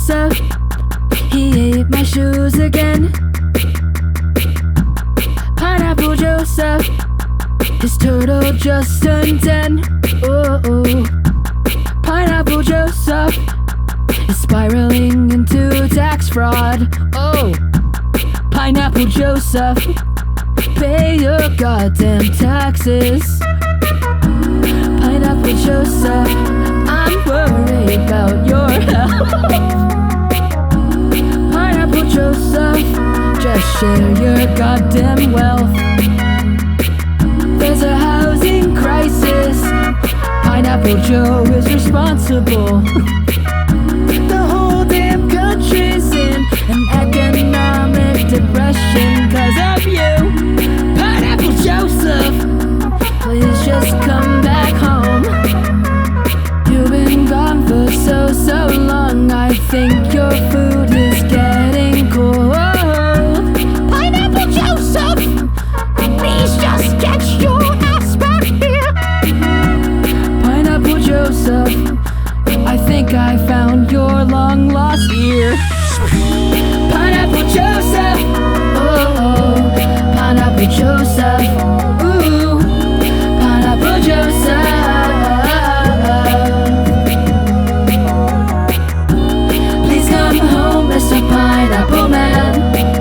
Joseph, he ate my shoes again. Pineapple Joseph, his turtle just turned 10. Oh, Pineapple Joseph is spiraling into tax fraud. Oh, Pineapple Joseph, pay your goddamn taxes. Pineapple Joseph, I'm worried about your health. Pineapple Joseph, just share your goddamn wealth. There's a housing crisis, Pineapple Joe is responsible. The whole damn country's in an economic depression 'cause of you. Pineapple Joseph, please just come back home. You've been gone for so long, I think your food is getting cold. Pineapple Joseph, please just get your ass back here. Pineapple Joseph, I think I found your long lost ear. Pineapple Joseph, oh, Pineapple Joseph, ooh, Pineapple Joseph. Please come home, Mr. Pineapple Man.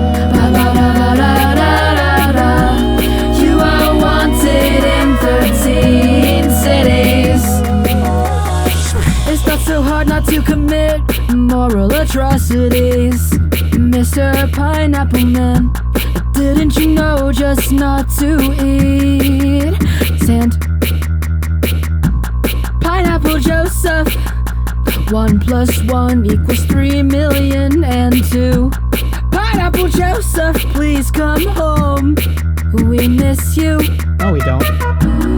Ba-ba-ba-ba-da-da-da-da. You are wanted in 13 cities. It's not so hard not to commit moral atrocities, Mr. Pineapple Man. Didn't you know just not to eat sand? Pineapple Joseph, 1 + 1 = 3,000,002. Pineapple Joseph, please come home. We miss you. No, we don't.